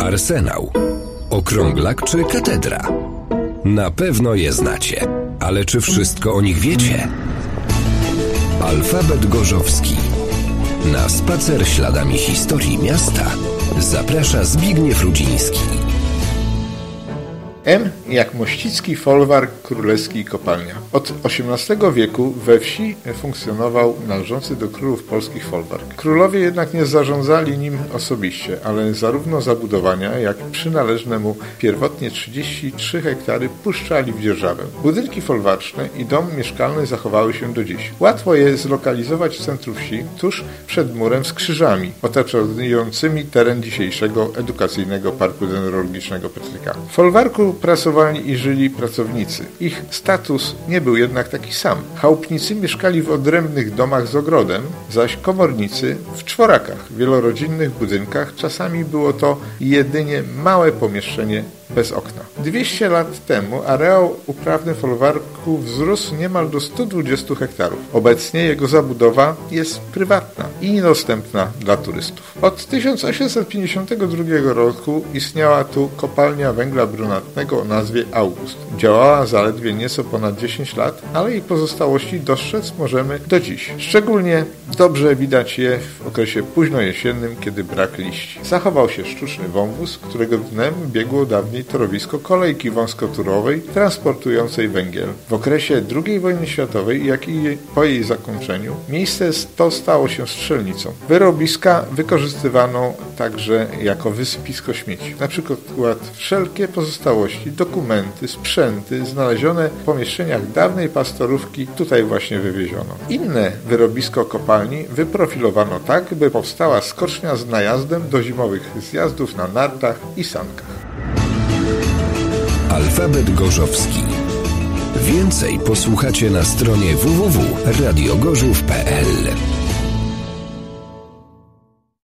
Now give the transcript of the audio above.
Arsenał, okrąglak czy katedra? Na pewno je znacie, ale czy wszystko o nich wiecie? Alfabet Gorzowski. Na spacer śladami historii miasta zaprasza Zbigniew Rudziński. M jak mościcki folwark królewski i kopalnia. Od XVIII wieku we wsi funkcjonował należący do królów polskich folwark. Królowie jednak nie zarządzali nim osobiście, ale zarówno zabudowania, jak przynależne mu pierwotnie 33 hektary puszczali w dzierżawę. Budynki folwarczne i dom mieszkalny zachowały się do dziś. Łatwo je zlokalizować w centrum wsi, tuż przed murem z krzyżami, otaczującymi teren dzisiejszego edukacyjnego parku dendrologicznego Petryka. W folwarku pracowali i żyli pracownicy. Ich status nie był jednak taki sam. Chałupnicy mieszkali w odrębnych domach z ogrodem, zaś komornicy w czworakach, wielorodzinnych budynkach. Czasami było to jedynie małe pomieszczenie bez okna. 200 lat temu areał uprawny folwarku wzrósł niemal do 120 hektarów. Obecnie jego zabudowa jest prywatna i niedostępna dla turystów. Od 1852 roku istniała tu kopalnia węgla brunatnego o nazwie August. Działała zaledwie nieco ponad 10 lat, ale jej pozostałości dostrzec możemy do dziś. Szczególnie dobrze widać je w okresie późnojesiennym, kiedy brak liści. Zachował się sztuczny wąwóz, którego dnem biegło dawniej torowisko kolejki wąskoturowej transportującej węgiel. W okresie II wojny światowej, jak i po jej zakończeniu, miejsce to stało się strzelnicą. Wyrobiska wykorzystywano także jako wysypisko śmieci. Na przykład wszelkie pozostałości, dokumenty, sprzęty znalezione w pomieszczeniach dawnej pastorówki tutaj właśnie wywieziono. Inne wyrobisko kopalni wyprofilowano tak, by powstała skocznia z najazdem do zimowych zjazdów na nartach i sankach. Alfabet Gorzowski. Więcej posłuchacie na stronie www.radiogorzów.pl.